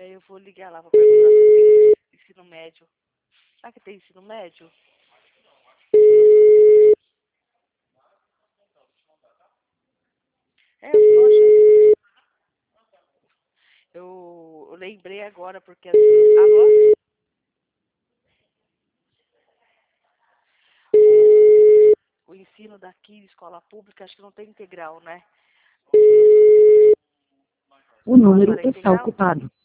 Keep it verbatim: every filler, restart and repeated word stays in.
Aí eu vou ligar lá pra perguntar se tem ensino médio. Será que tem ensino médio? É, eu tô achando. Eu, eu lembrei agora porque... Alô? O, o ensino daqui, escola pública, acho que não tem integral, né? O número Agora é está integral? ocupado.